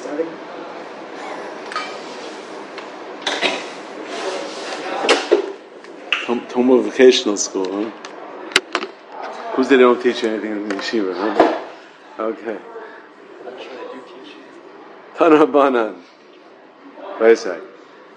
starting? Tomo vocational school, huh? Who's they don't teach you anything in the yeshiva, huh? Okay. I'm sure I do teach you. Tana Banan. Wait a sec.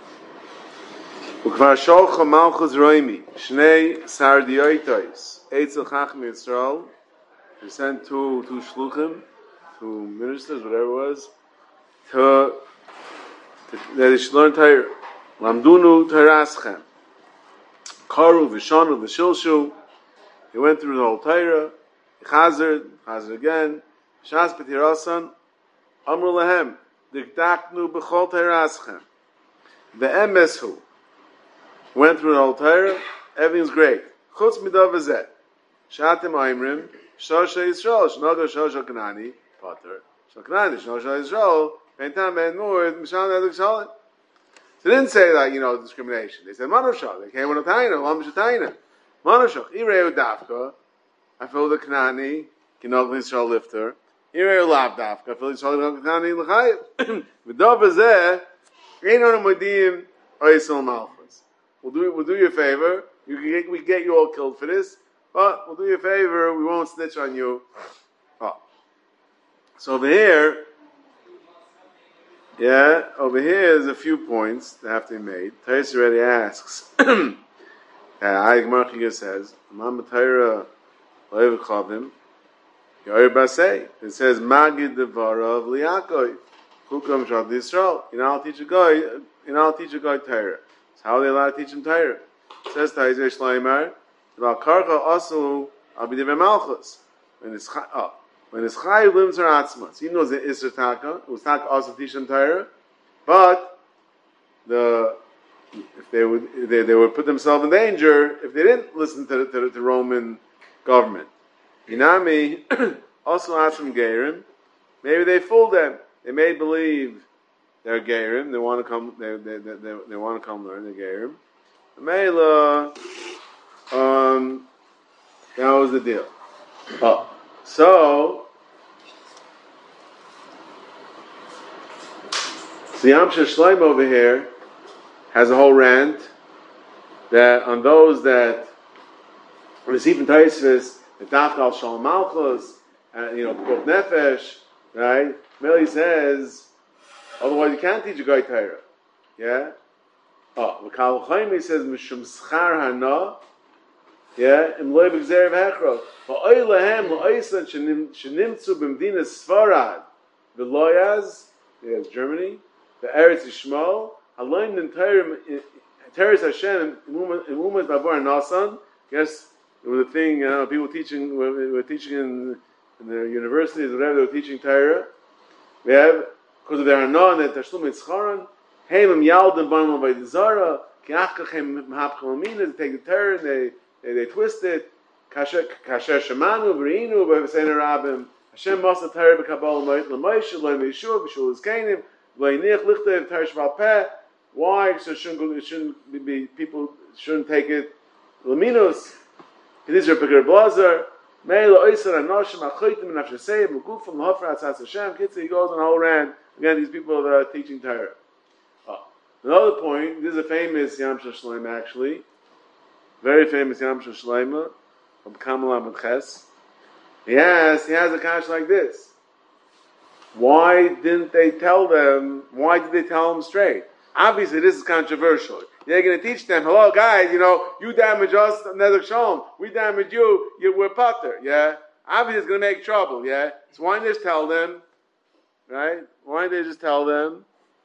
וכבר שולחה מלכוס רוימי, שני סרדיויטויס, אצל חכמי ישראל, they sent two shluchim, two ministers, whatever it was, that they should learn Torah. Lamdunu Toraschem. Karu v'shanu v'shilshu. He went through the whole Torah. Chazer again. Shas b'tirasan. Amru lahem. Dikdaknu b'chol Toraschem. Ve'emeshu. Went through the whole Torah. Everything's great. Chutz midav v'zeh. Shatim aimrim. Shosha Yisrael. Shnoga Shosha Kanani. Potter. Shosha Kanani. Shosha Yisrael. Pentam ben Nur. Mishan Edek Shalit. So they didn't say that, discrimination. They said Manushach. They came with a taina, Lam Shatayna. Manushach. Ireu Dafka. I feel the Kanani. Kinok Yisrael lifter. Ireu Lav Dafka. I feel Yisrael Kanani L'chayim. V'dov Azeh. Ain't on a Modim. Oisel Malchus. We'll do you a favor. We get you all killed for this. But we'll do you a favor. We won't snitch on you. Oh. So over here, there's a few points that have to be made. Tais already asks. Ayik Marchiga says, Mama Taira Loiv Chavim, Yair Basei. It says, Magid Devara of Liakoi, Chukam Shad Yisrael. I'll teach a guy Taira. So how are they allowed to teach him Taira? It says Tais Shleimar, about Karcha Asu, I'll be the Malchus. When it's Chayiv Limzer Atzmas, he knows the Isser Taka, it was Taka also teach them Torah, but if they would put themselves in danger if they didn't listen to the Roman government. Inami also Atzim Geirim, maybe they fooled them. They made believe they're Geirim. They want to come. They want to come learn the Geirim. Mela, that was the deal. So Yamsha Shleim over here has a whole rant that on those that receive in Taisvis, the Tafkal Shalom Malchus, Pukot Nefesh, right? Meli says, otherwise you can't teach a guy Torah. Yeah? V'kal Chaimi says, Mishum Schar Hana, Im Loy B'Gzerev Hechro. V'oy Lehem Lo'oisan Shenimtzu B'Mdina Sfarad. V'loyaz, that's Germany, the Eretz Yishmael, Halayim in Teres Hashem, Imumas Babar Nasan. Guess it was a thing, people teaching, were teaching in the universities, whatever, they were teaching Torah. We have, because of their Hanan, and Tashlum Yitzcharan, Heim Yaldim Banam by the Zara, Kiachkachem Mahapchalamina, they take the Torah and they twist it. Kasher Shemanu, V'reinu, V'sein Arabim, Hashem Masa Torah B'Kabal L'Moshe, L'Moshe Yeshua, B'Shul Izkeinim, L'Inich Lichtev Torah Shval Peh. Why? So shouldn't be people shouldn't take it. L'Minus, Kedisher Pekir Blazer, Meila Oisar Anoshim Achoytim Nafshasei Mugufim L'Hofra Atzas Hashem. Kitzur, he goes on a whole rant. Again, these people that are teaching Torah. Another point. This is a famous Yam Shel Shleima, actually, very famous Yam Shel Shleima of Kamal Amud Ches. He has a kash like this. Why didn't they tell them? Why did they tell them straight? Obviously, this is controversial. They're going to teach them, hello, guys, you damage us, Nezek Shalom. We damage you, we're Potter, yeah? Obviously, it's going to make trouble, yeah? So why didn't they just tell them, right? Why didn't they just tell them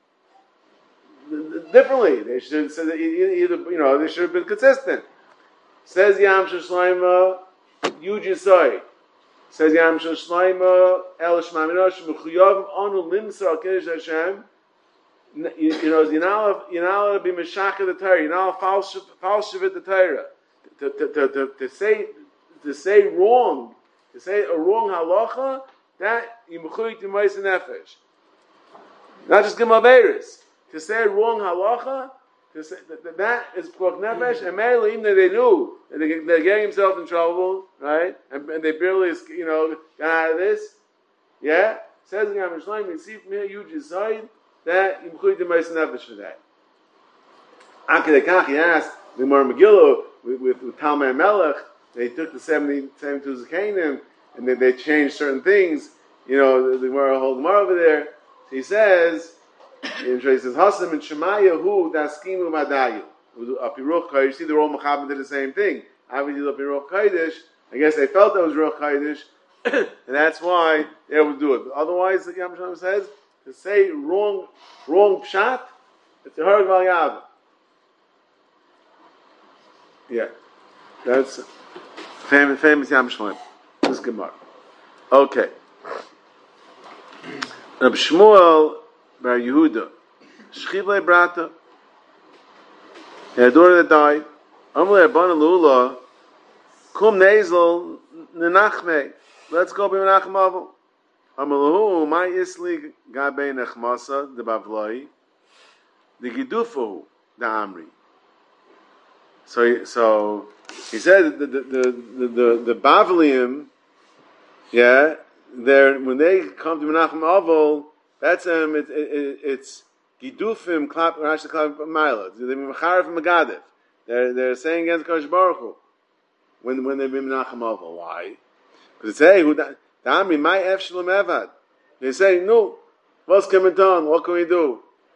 differently? They should have said either, they should have been consistent. Says Yam Shel Shleima, Yujisai. Says Yam Shel Shleima, El Shema Minash, Mechuyav Anu Limsar Al Kiddush Hashem. You're not allowed to be Meshachah the Torah. You're not allowed to falsify the Torah. To say wrong, to say a wrong halacha, that you mechuy to ma'aseh nefesh. Not just Gimel Beis. To say wrong halacha, to say that is Pukot Nefesh, and mainly even though they knew that they're getting themselves in trouble, right? And they barely, got out of this, yeah? Says the Gemara Shloim, you see from here, you decide that you could do Ma'aseh Nefesh for that. Akadekach, he asked the Gemara Megillah with Talmud Melech. They took the 72 Zakanim and then they changed certain things. You know, the Gemara whole Gemara over there. So he says, Hasam and Shemaya hu daskimu madayu. Apiruch Kodesh. You see, the Rol Mechaber did the same thing. Obviously, the Apiruch Kodesh. I guess they felt that was Ruch Kodesh, and that's why they would do it. But otherwise, the Yam Shalom says, to say wrong pshat, it's a Harag Valyav. Yeah, that's famous Yam Shalom. This Gemara. Okay. Reb Shmuel Bar Yehuda, Shchivle Brata. He had a daughter that died. Amalei Abana Lula, Kum Nezel Nenachme. Let's go be Menachem Avol. Amalahu, my Isli Gabe Nechmasa, the Bavloi, the Gidufu, the Amri. So he said the Bavliim, yeah, when they come to Menachem Avol, that's it's Gidufim Klap Rashi Klap Mila. They're Mecharif Megadev. They're saying against Kodesh Baruch Hu when they be Menachem Avol. Why? Because it's hey, the Amri my F Shalom Evad. They say no. What's coming done? What can we do?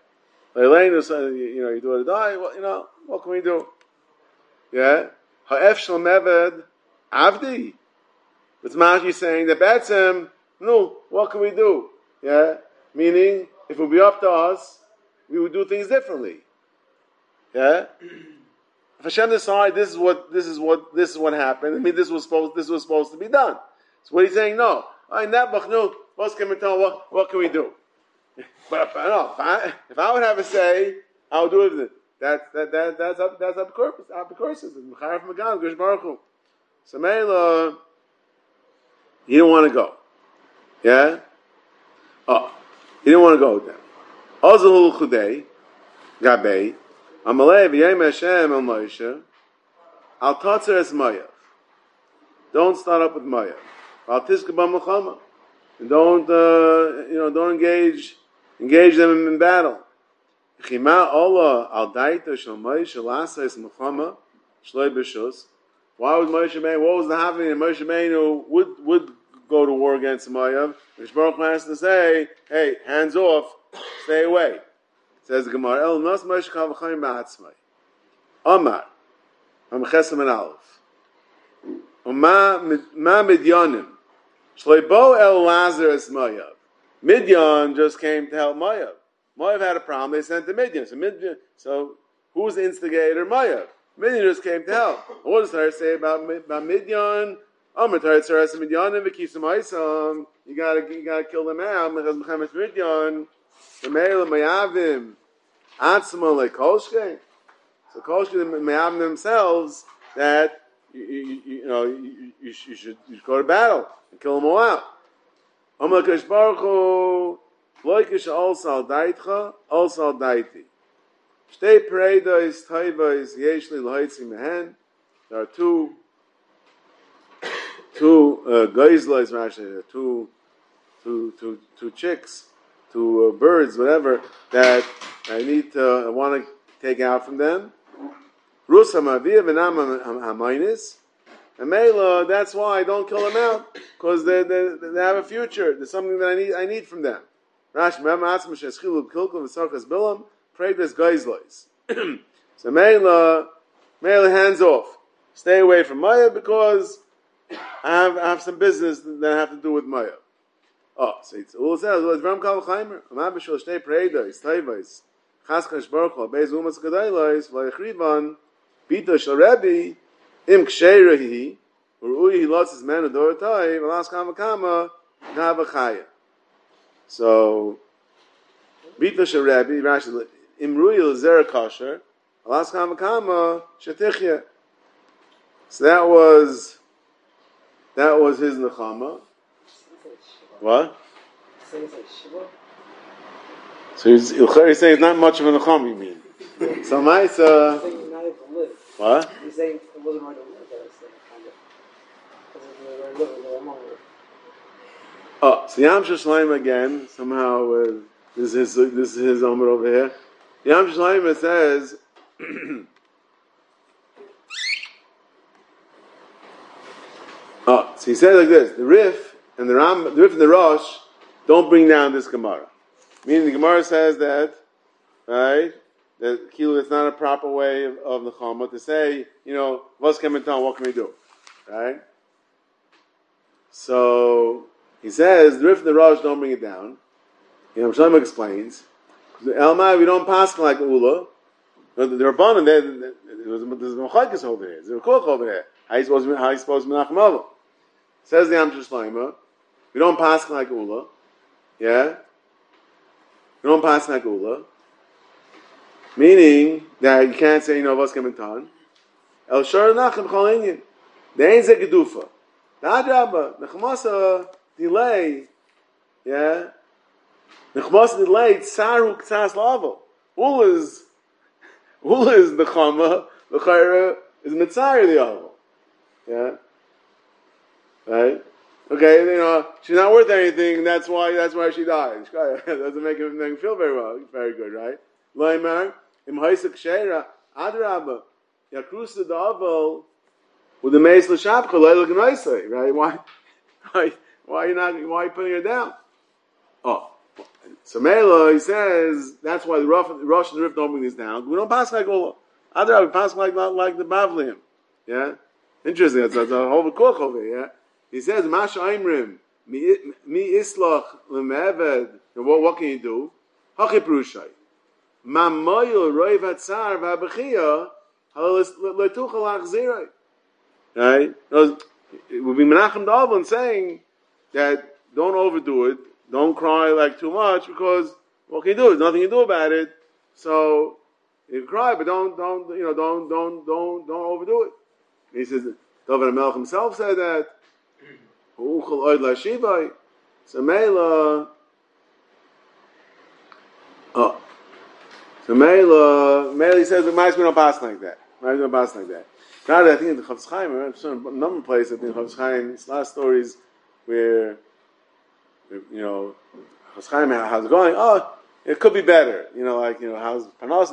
You do it die. What can we do? Yeah. Ha'ef Shalom Evad Avdi. It's Mashi saying that Batsem. No. What can we do? Yeah. Meaning, if it would be up to us, we would do things differently. Yeah. If Hashem decided this is what happened. I mean, this was supposed to be done. So what he's saying, no. What can we do? But no, if I would have a say, I would do it. That's up to courses. So Mela, he didn't want to go. Yeah. Oh, he didn't want to go with them. Ozul Chudei, Gabei, Amalei v'yem Hashem el Moshe, al Totzer es Mayav. Don't start up with Mayav. Al Tizka b'Melchama, and don't engage them in battle. Chima Allah al Daita shel Moshe lasa es Melchama shloi b'shus. Why was Moshe Rabbeinu? What was the happening? And Moshe Rabbeinu would go to war against Mayav. Which Baruch has to say, hey, hands off, stay away. Says the Gemara, El Nos Moshe Kavachayim Ba'atzmai. Omar, Amchesam and Aleph. Ma Midyanim. Shleibo El Lazarus Mayav. Midyan just came to help Mayav. Mayav had a problem, they sent to Midyan. So who was the instigator? Mayav. Midyan just came to help. And what does Torah say about Midyan? Omar Torah says Midyanim v'kisam Aisam. You gotta kill them out because Mechamet Midyan. The Me'el Mayavim Atzma like Kolshke. So Kolshke Mayavim themselves that you should go to battle and kill them all out. Amar Kadosh Baruch Hu Loikish also Daitcha also Daiti. Shtei Pereidos Taivos Yeshli Loitzi Mehen. There are two Geizlos Rashi, two chicks. To birds, whatever, that I want to take out from them. Rus Hamavia v'nam Hamaynis. And Mela, that's why I don't kill them out, because they have a future. There's something that I need from them. Rashi Ma'atzma Sheschilu Kilkum v'Sarkas Bilam prayed this Geizlois. So Mela hands off. Stay away from Maya because I have some business that I have to do with Maya. Oh, so it's all says, well, it's Ram Kalvachaimer. Amar b'shul shtei preidos, taivos, chaskash baruch hu, beis umas gadailos, v'yachrivan, bita shel Rebbe, im ksheirahi, u'rui he lost his man adorotai, v'las kamakama, na'avachaya. So, bita shel Rebbe, Rashi, im rui l'zera kosher, v'las kamakama, shetichya. So that was his nechama. What? So he's saying it's not much of a necham, you mean? So Maisa. What? He's saying it wasn't right to live there, kind Oh, so Yam Shashleim again, somehow, this is his Omer over here. Yam Shashleim says, oh, so he says like this, the Rif and the Rosh don't bring down this Gemara. Meaning the Gemara says that, right, that Kilo is not a proper way of Nechama to say, what's coming down, what can we do? Right? So, he says, the Rif and the Rosh don't bring it down. Shlomo explains, Elmai, we don't pass like Ula. The Rabbanan, there's a Mechaikas over here. There's a Koch over here. How you supposed to Menachem Avos? Says the Yam Shlomo, we don't pass like Ula. Yeah? We don't pass like Ula. Meaning that you can't say, what's coming down. El Shor Nachem Chol Inyan. There ain't a Gedufa. The Adrabah, Nechmasa, delay. Yeah? Nechmasa delay, Tsaru K'tas Lavel. Ula is Nechama, the Chayra is Mitzayir the Avel. Yeah? Right? Okay, she's not worth anything, that's why she died. Doesn't make him feel very well. Very good, right? Laimar, Im Haisak Sheira, Adrabah, Yakrusa Davel, with the Meis L'Shabcha, Leila Gnaisei, right? Why are you putting her down? Oh. So Mela, he says, that's why the Rosh and the Rif don't bring this down. We don't pass like all, Adrabah, we pass like the Bavliim. Yeah? Interesting, that's a whole koch over here, yeah? He says, Masha Aimrim, mi islach lemeved, what can you do? Hachi Prushai. Ma moyo roiv hatzar v'abechiyah, letucha lachzirai. Right? It would be Menachem Davon saying that don't overdo it, don't cry like too much, because what can you do? There's nothing you do about it. So you can cry, but don't overdo it. He says, David HaMelech himself said that. So Mela, he says the mice don't pass like that. Mice don't pass like that. God, I think in the Chofetz Chaim, I remember a number of places. I think Chofetz Chaim's last stories where, Chofetz Chaim, how's it going? Oh, it could be better. How's Panos?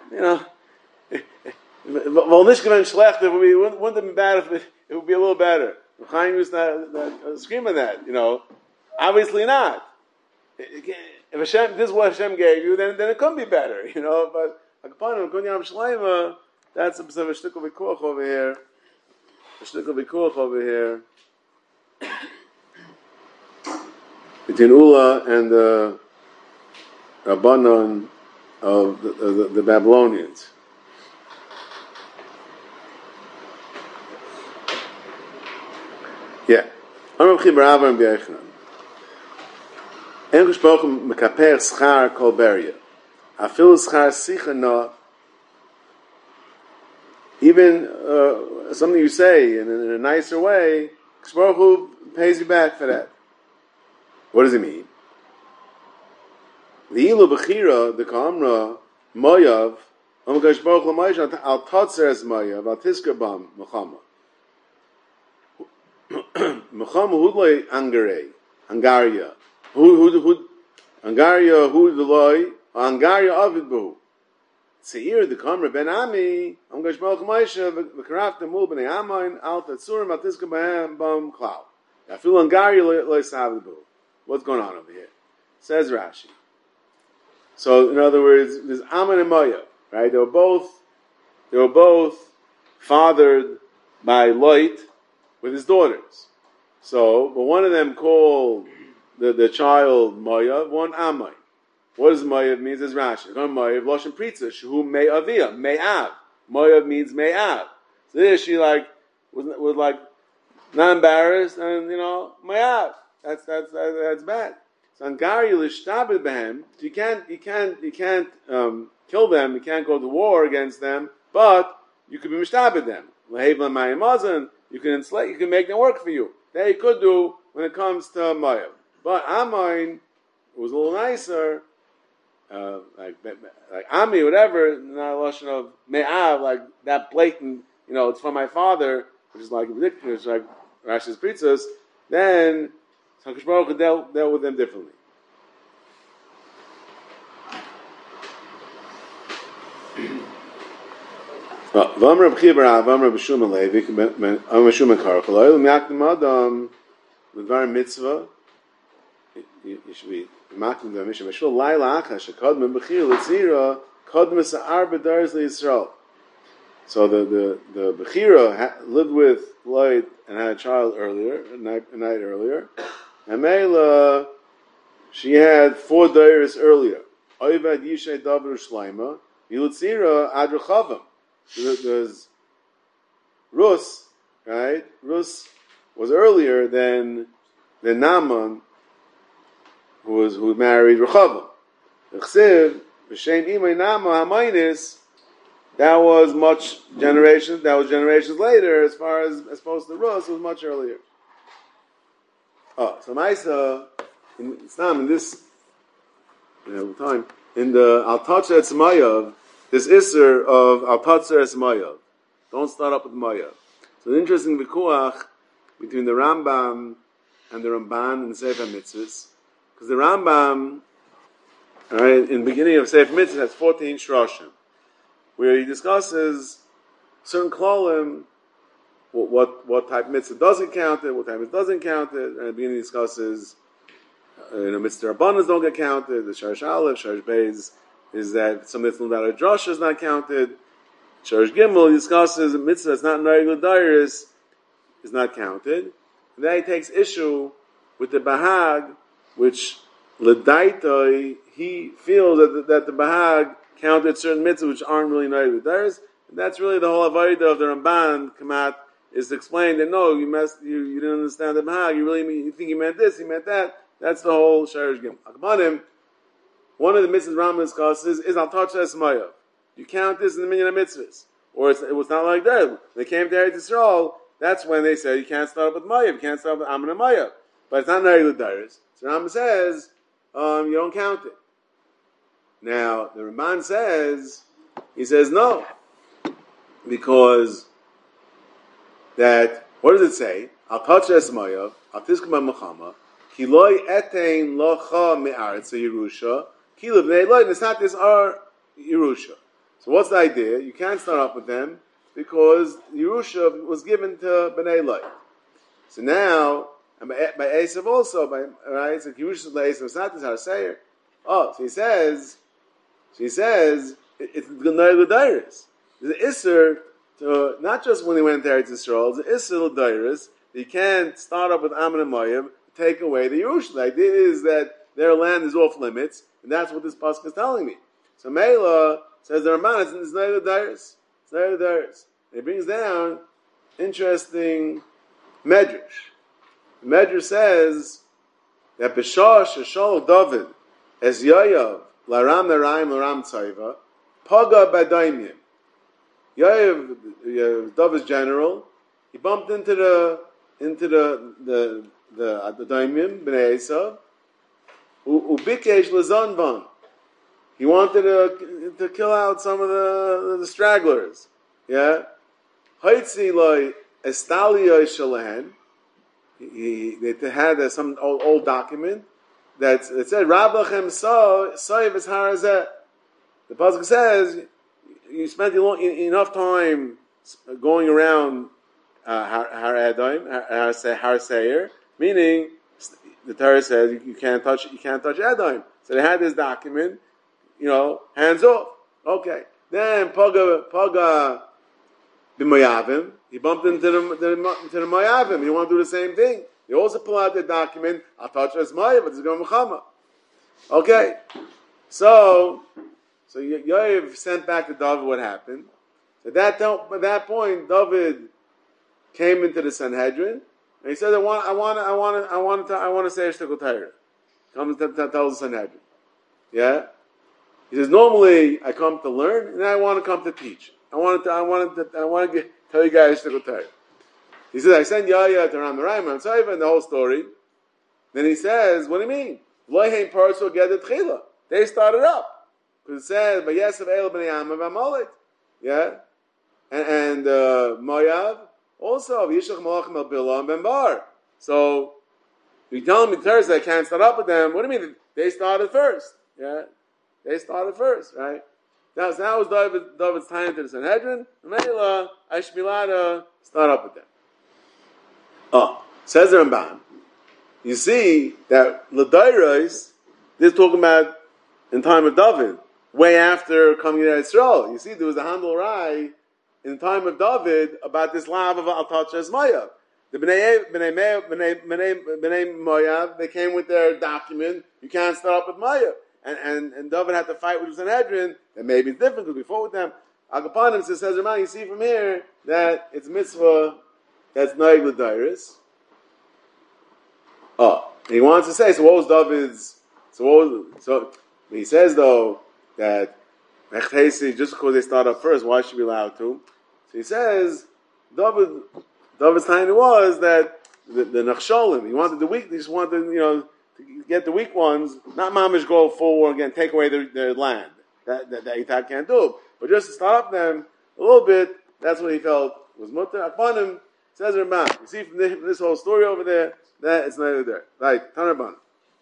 Well, Nishkaven Shlecht, wouldn't it be bad if it would be a little better? Chaim used to scream at that. Obviously not. If Hashem, this is what Hashem gave you, then it couldn't be better. But Akapanim, Kunyam Shleima, that's a shtickle v'kuach over here. A shtickle v'kuach over here between Ula and the Rabbanon of the Babylonians. Yeah. I'm Chibar Ava and B'Yechanan. En gesprochen mekaper schar kolberia. Afil schar sichana. Even something you say in a nicer way, Baruch Hu pays you back for that. What does it mean? The ilu b'chira the kamra moyav Baruch Hu moyav al totzeres moyav al tiskabam mechama. Mechama hudloi Angaria. Angaria hudloi Angaria avidbu. Seir the Kamra Ben Ami, I'm going to Shmalch Moshe, v'karaf temul b'nei Amoin, al tatzurim al tiska b'hem b'm klau. I feel Angaria lo savibu. What's going on over here? Says Rashi. So, in other words, there's Ammon and Moav, right? They were both fathered by Lot with his daughters. So, but one of them called the child Moav, one Ammon. What does Moav mean? As Rashi. Moav, Loshen Pritza, Shehu Me'aviyah, Me'av. Moav means Me'av. So there she was not embarrassed, and Me'av. That's bad. So Angari Lishtabed Behem, you can't kill them, you can't go to war against them, but you could be Mishtabed them. Lehev L'mayimazan, you can make them work for you. That you could do when it comes to Moav. But Ammon was a little nicer. Like Ami, whatever, not a lotion of Me'av, like that blatant, it's from my father, which is like ridiculous, like Rashi's Pritzos, then, So HaKadosh Baruch Hu dealt with them differently. Vam Reb Chia bar Av, Vam Reb Shuma Levi, Vam Shuma Karchaloi, L'miakdim Adam, L'dvar Mitzvah, you should be Makdim D'Var Mishnah, Meshul Laila Achash, Kodman Bechir, L'tzira, Kodman Sa'ar B'daris L'Yisrael. So the Bechira lived with Lloyd and had a child earlier, a night earlier, and Mela, she had 4 dairies earlier. Oivad Yishay Davar Shleima, Yilutzira Ad Rechavam. There's Rus, right? Rus was earlier than Naaman, who married Rechavam. The Chsiv, B'Shem Imay Naaman HaMainis, that was generations later, as opposed to Rus, it was much earlier. Oh, so Maisa, in this time, in the Al Tatcha Etz Mayav, this Isser of Al Tatcha Etz Mayav. Don't start up with Mayav. So an interesting vikuach between the Rambam and the Ramban in Sefer Mitzvahs, because the Rambam, right, in the beginning of Sefer Mitzvahs has 14 Shroshim, where he discusses certain klolim, what type of mitzvah doesn't count it, what type of mitzvah doesn't count it, and at the beginning he discusses, mitzvah rabbanos don't get counted, the Sharish Aleph, Sharish Beis, is that some mitzvah that are drasha is not counted. Sharish Gimel discusses a mitzvah that's not regular dairis is not counted. And then he takes issue with the Bahag, which L'daitoi, he feels that the Bahag counted certain mitzvahs which aren't really regular dairis. And that's really the whole avodah of the Ramban Kamat, is to explain that no, you didn't understand the Bahag, you think he meant this, he meant that. That's the whole Sharish Gimel. Akbanim, one of the mitzvahs Rambam discusses is Al Tatcha Etz Mayav. You count this in the minyan of mitzvahs. Or it was not like that. When they came to Eretz Yisrael, that's when they said you can't start up with Mayav, you can't start up with Amun and Mayav. But it's not regular dairies. So Rambam says, you don't count it. Now, the Ramban says, he says no. Because what does it say? Al Tatcha Etz Mayav, Al Tizkum HaMechama, Ki loy etein locha me'aretz Yerusha, Ki levnei loy, it's not this are Yerusha. So what's the idea? You can't start up with them because Yerusha was given to Bnei Loy. So now, and by Esav also, right? So Yerusha is Esav, it's not this Har Seir. Oh, so he says, it's Gnei L'Dairis. There's an Isser to, not just when they went to Eretz Yisrael, it's an Isser L'Dairis. You can't start up with Amun and Moav, take away the Yerusha. The idea is that their land is off limits, and that's what this pasuk is telling me. So Mela says the Ramban, it's Gnei L'Dairis. It's Gnei L'Dairis. It brings down interesting medrash. The medrash says that B'shah Sheshol David as Yoav Laram Naraim Laram Tzaiva Paga Badaimim. Yoav, David's general, he bumped into the Daimim Bnei Esav Ubikesh Lazanvan. He wanted to kill out some of the stragglers. Yeah. Haitzi loy estaliyah shalahen. They had some old document that said Rablachem soiv es harazeh. The pasuk says you spent enough time going around Har Edom, Har Seir, meaning the Torah says you can't touch Edom. So they had this document, hands off. Okay. Then Paga b'Moyavim, he bumped into the Moyavim. He want to do the same thing. They also pull out the document. I'll touch as Moyav, but it's going Muhammad. Okay. So Yoav sent back to David what happened. At that point, David came into the Sanhedrin and he said, I want to say a shtickle Torah. Comes to tell the Sanhedrin. Yeah. He says, normally I come to learn and I want to come to teach. I want to tell you guys shtickle Torah. He says, I sent Yahya to Ram Naraim and Tzaiva and the whole story. Then he says, what do you mean? Loheim Parso Ged Tchila. They started up. Because it says, Vayesav El B'nei Amav Amalek. Yeah? And Moav also, Yishach Malachim El Bilam Ben Bar. So, You tell me Thursday I can't start up with them. What do you mean? They started first. Yeah, they started first, right? Now was David's time to the Sanhedrin. Mela, I should be allowed to start up with them. Oh, says the Ramban. You see that Ladairos, this is talking about in time of David, way after coming to Israel. You see, there was a Handel Rai in the time of David about this lav of Al Tachas Maya. The Bnei Moav, they came with their document. You can't start up with Maya, and David had to fight with the Sanhedrin. And maybe it's different because we fought with them. Agapanim says Ramah. You see from here that it's mitzvah that's Naig L'Dairis. Oh, and he wants to say, so what was David's? So he says though that just because they start up first, why should we be allowed to? So he says David's time was that the Nachsholim, he wanted the weak, he just wanted to get the weak ones, not mamish go full war again, take away their land. That Yitzhak can't do, but just to start up them a little bit. That's what he felt was mutter. Upon him says Ramban. You see from this whole story over there that it's not there. Right, Tanarban.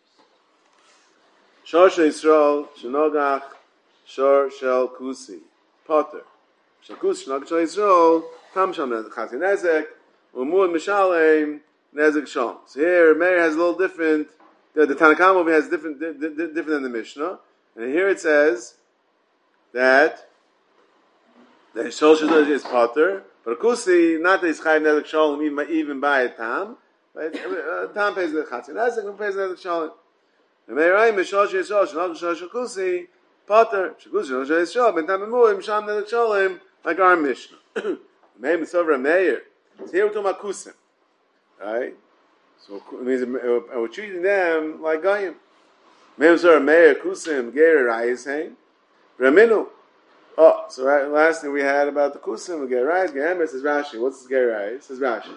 Shor shel Yisrael shenogach shor shel kusi potter. Shel kusi shenogach shel Yisrael tam sham chasi nezek umud mishalem nezek shom. So here Meir has a little different. The Tanakh over has different than the Mishnah, and here it says that the shor shel is potter, but kusi not that he's chayiv nezek shalom even by a tam. Right? Tam pays the chasi nezek and pays nezek shalom. And Meirayim Mishal Yisrael Shnag Shal Shakusi Potter Shakusi Shnag Shal Yisrael Ben Tamimur Misham Nezek Shalom like our Mishnah. Meir Mitzvah Meir. So here we're talking about Kusim, right? So it means we're treating them like Goyim. Meir Mitzvah Meir Kusim Geir Rayis Hein Raminu. Oh, so last thing we had about the Kusim Geir Rayis Geir Emes is Rashi. What's this Geir Rayis? Says Rashi.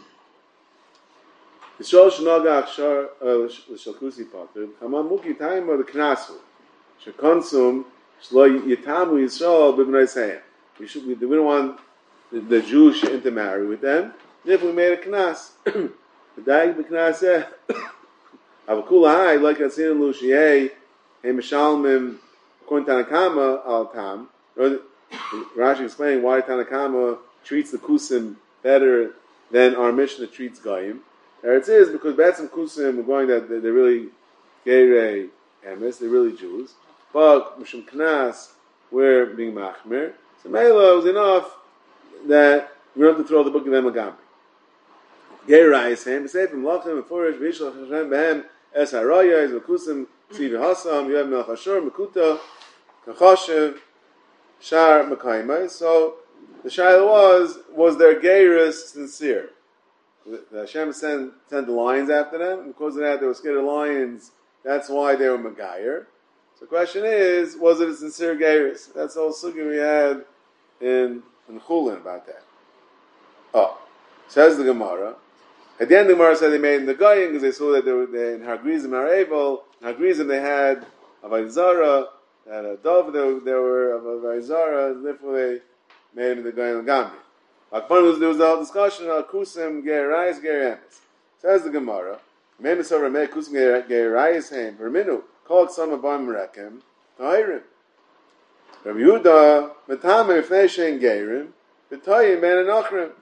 Yisrael shenogach shor l'shalkusi potter. Hamam muki time of the knasu. Shekonsum shlo yitamu Yisrael b'bnei Seim. We don't want the Jews to intermarry with them. If we made a knas, the daig b'knas avakula hai like asin lushiyei hey mishalmim according to Tanakama al tam. Rashi explaining why Tanakama treats the kusim better than our Mishnah treats Goyim. It is because Batsim Kusim we're going that they're really Geirei Emes, they're really Jews. But Mishum Knas, we're being Machmir. So Mela was enough that we don't have to throw the book of them Agambi. Geirei is him, say from Lachim and Furish, Vishal Hashem Behem, Es Haraya, is Kusim, Sivi Hassam, you have Melchashur, Mekuta, Kachashiv, Shar Mekaimai. So the Shaila was their Geiris sincere? The Hashem sent the lions after them, and because of that they were scared of lions. That's why they were Megayer. So the question is, was it a sincere Geiris? That's the whole sugya we had in Chulin about that. Oh, says the Gemara. At the end the Gemara said they made in the Goyim because they saw that they in Hargrizim Haravel. In Hargrizim they had Avodah Zarah, they had a dove, they were Avodah Zarah, and therefore they made in the Goyim Gambi. There was a whole discussion on Kusim Geirayis Geir Emes. Says the Gemara, Maybe so Rameh Kusim Geirayis Haim Verminu called some of Bam Rekem Tahirim. Rabbi Yehuda Metame Ifnei Shein Geirim B'Tayim Ben Anachrim.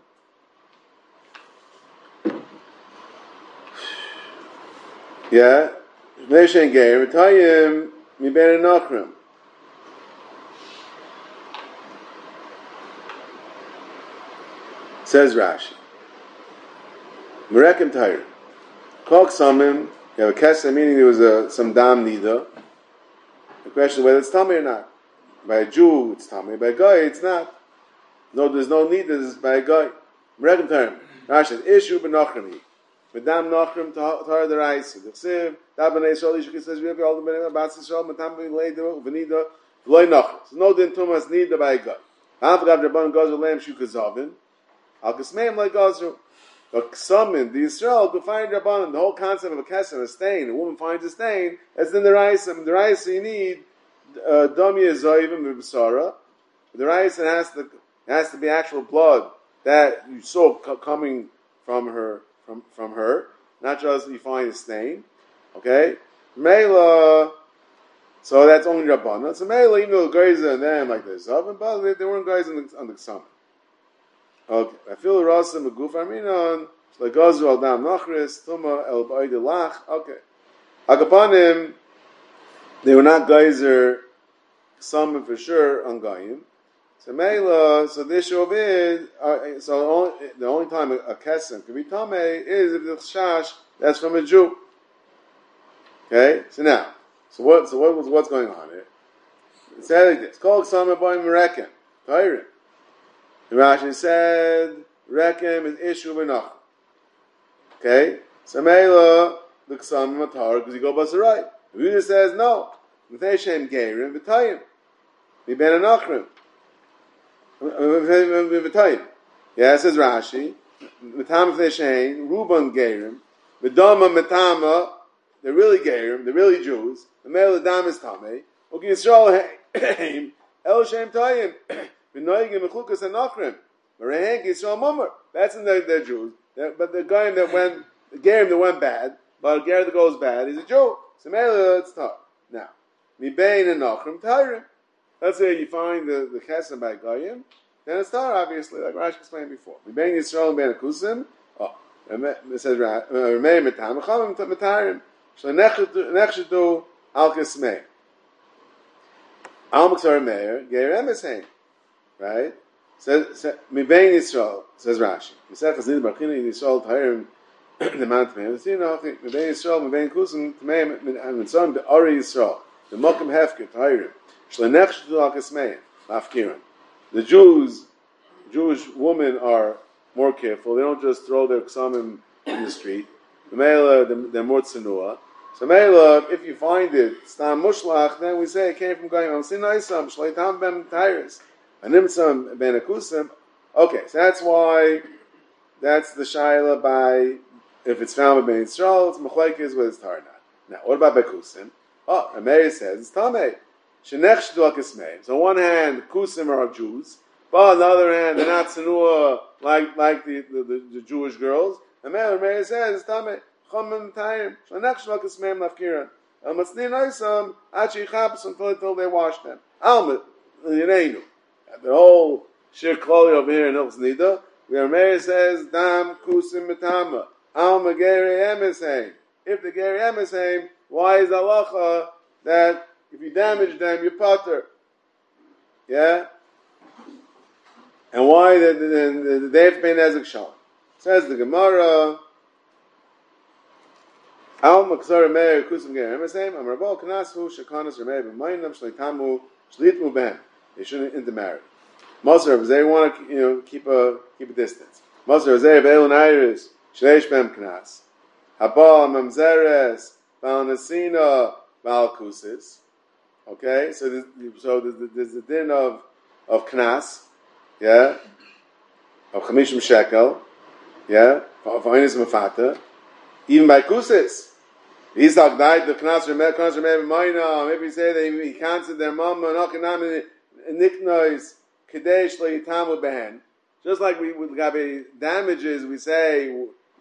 Yeah, Ifnei Shein Geirim B'Tayim Mi Ben Anachrim. Says Rashi, Merekim Tahirim. Kok Samim, you have a kesem, meaning there was some dam nida. The question is whether it's tummy or not. By a Jew, it's tummy. By a guy, it's not. No, there's no need. This is by a guy. Merekim Tahirim. Rashi, Ishu b'Nochrimi. Medam Nochrim Tahar the Raisi. The Chsiv, Da b'nei Yisrael, Yishu says, we have all the b'nei Abbas Yisrael, Matam b'nei V'nida, V'loi Nochrim. So no din tumas nida by a guy. Ha'afagav Rabban Gozel Leim Shukazovin. Al Kismeim like Gazru. But summon the Israel to find Rabbanan. The whole concept of a kesem, a stain, a woman finds a stain, as in the Raisa. In the Raisa you need Damya Zoivim B'Basara. The Raisa has to be actual blood that you saw coming from her. not just you find a stain. Okay? Mela, so that's only Rabbanah. So Mela, even though the guys and them like this, but they weren't guys on the summit. Okay. I feel Rasa Maguf Arminon, like Gazru al Dam Nachris, Tuma El Ba'id Okay. Agapanim, they were not geyser, summon for sure on Gayim. So Mela, so this Shovid, so the only time a Kesem can be Tameh is if the Chash, that's from a Jew. Okay? So now, what's going on here? It said like this, called Sama Boy Merekem, Tairim. The Rashi said, Rekem is Ishu Benach. Okay? So Mela, the Ksam Matar, because you go Basarai. The Buddha says, no. Mitheshem Geirim, V'tayim. V'ben Anachrim. V'tayim. Yeah, it says Rashi. V'tam Mitheshem, Ruban Geirim. V'dama Mitama, they're really Geirim, they're really Jews. The Mela Dam is Tameh. Okay, Yisrael Heim, El Shem Tayim. V'noigim Mechukas Anachrim. V'rehenk Yisrael Mummer. That's in their Jews. But the guy that went, the Geirim that went bad, but a Ger that goes bad, he's a Jew. So Mela, it's tough. Now, Mibein and Nachrim Tairim. Let's say you find the Chesed by Goyim, then it's tar, obviously, like Rashi explained before. Mibein Yisrael and Ben Akusim, it says, Remei Metam, Echamim Metarim, Shlei Al Kismei. Al Mektar Meir, Geir Emes right? Says Mibein Yisrael, says Rashi. Yisrael Chazid Barchini Yisrael Tairim, the Mount Meir, Mibein Yisrael, Mibein Kusim, Tmeim, Mitzon, Be'ari Yisrael, the Mokim Hefker, Tairim, Shlenech Al Kismei, Lafkiran. The Jewish women are more careful. They don't just throw their ksamim in the street. The Mela, they're more tzenua. So Mela, if you find it, stam mushlach, then we say it came from going on sinaisam, shleitam ben tyrus, animsam ben akusim. Okay, so that's the shaila by, if it's found by Ben Yisrael, it's machlekes with its tar not. Now, what about bekusim? Oh, Rameir says, it's tamei. Shenech shdu kismei. So on one hand, kusim are Jews, but on the other hand, they're not tzenua like the Jewish girls. And Rameir says, it's tamei. Chomim tayim. Shenech shdu kismei lafkiran. Matznin oisam, achi chapus until they wash them. Almit, yineinu. The whole shir kloli over here in Hilchos Nida, where Rameir says, dam kusim mitama. Alma geri emes. If the geri emes, why is halacha that if you damage them, you potter? Yeah? And why they have to pay Nezek Shalom? Says the Gemara, Al Maksar Meir Kusum Ger Emeseim, Am Rabal Kanasu, Shekanas Remeir B'mainam, Shlitamu, Shlitmu Ben. They shouldn't intermarry. Moser, they want to keep a distance. Moser, they Ve'elun Iris, Shleish Bem Kanas. Habal Mamzeres, Balnasina, Balkusis. Okay, so there's the din of Knas, yeah, of Chamishim Shekel, yeah, of Einis Mafata, even by Kusis. Isaac died, the Knas Remei B'mayna, maybe say that he canceled their mama, Nokanam Niknois, Kadesh Le'itamu Behen. Just like with Gabi damages, we say,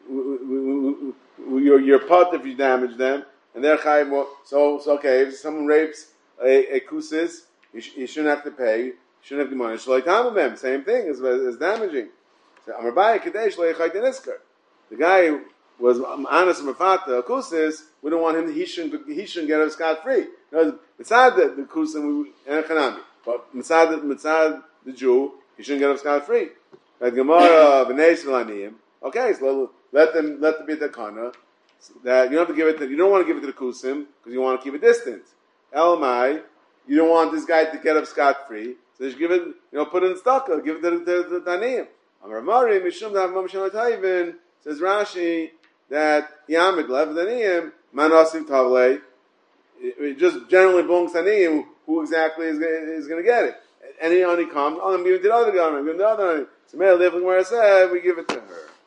you're pot if you damage them, and they're chayim. So okay, if someone rapes a kusis, you shouldn't have to pay. You shouldn't have to money. Shloitamim, same thing as damaging. So Amarbaya Kadesh Le'chayden. The guy was honest mafata a kusis. We don't want him. He shouldn't get out scot free. Mitzad the kusim and chanami, but mitzad the Jew, he shouldn't get out scot free. Like Gemara v'neis v'laniyim. Okay, so let them be the kana. That you don't have to give it. You don't want to give it to the kusim because you want to keep a distance. Elmai, you don't want this guy to get up scot free, so you should give it. Put it in staka. Give it to the daniyim. Amar mishum da mamshem atayvin, says Rashi that yamid lev daniyim manasim tavlei. It just generally belongs to daniyim. Who exactly is going to get it? Any comes, I'm giving it to the other guy. I'm giving it to the other. So Mele, where I said we give it to her.